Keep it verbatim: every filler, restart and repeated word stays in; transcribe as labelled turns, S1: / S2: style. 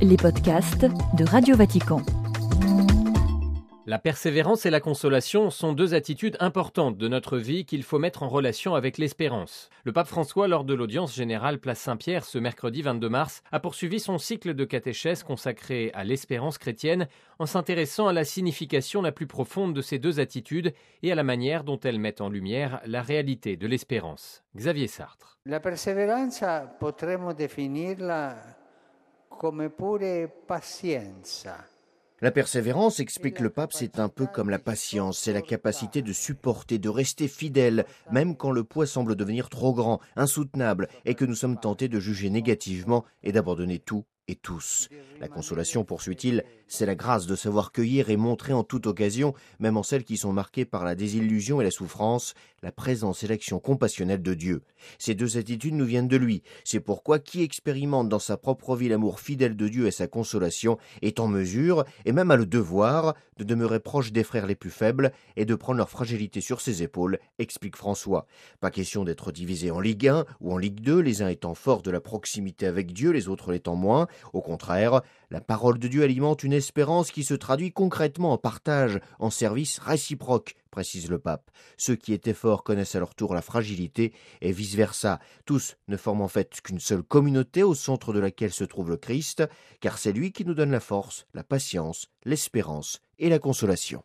S1: les podcasts de Radio Vatican.
S2: La persévérance et la consolation sont deux attitudes importantes de notre vie qu'il faut mettre en relation avec l'espérance. Le pape François, lors de l'audience générale Place Saint-Pierre ce mercredi vingt-deux mars, a poursuivi son cycle de catéchèse consacré à l'espérance chrétienne en s'intéressant à la signification la plus profonde de ces deux attitudes et à la manière dont elles mettent en lumière la réalité de l'espérance. Xavier Sartre.
S3: La perseveranza potremmo definirla come pure pazienza.
S4: La persévérance, explique le pape, c'est un peu comme la patience, c'est la capacité de supporter, de rester fidèle, même quand le poids semble devenir trop grand, insoutenable, et que nous sommes tentés de juger négativement et d'abandonner tout et tous. La consolation, poursuit-il, c'est la grâce de savoir cueillir et montrer en toute occasion, même en celles qui sont marquées par la désillusion et la souffrance, la présence et l'action compassionnelle de Dieu. Ces deux attitudes nous viennent de lui. C'est pourquoi qui expérimente dans sa propre vie l'amour fidèle de Dieu et sa consolation est en mesure, et même a le devoir, de demeurer proche des frères les plus faibles et de prendre leur fragilité sur ses épaules, explique François. Pas question d'être divisé en Ligue un ou en Ligue deux, les uns étant forts de la proximité avec Dieu, les autres l'étant moins. Au contraire, la parole de Dieu alimente une espérance qui se traduit concrètement en partage, en service réciproque, précise le pape. Ceux qui étaient forts connaissent à leur tour la fragilité et vice-versa. Tous ne forment en fait qu'une seule communauté au centre de laquelle se trouve le Christ, car c'est lui qui nous donne la force, la patience, l'espérance et la consolation.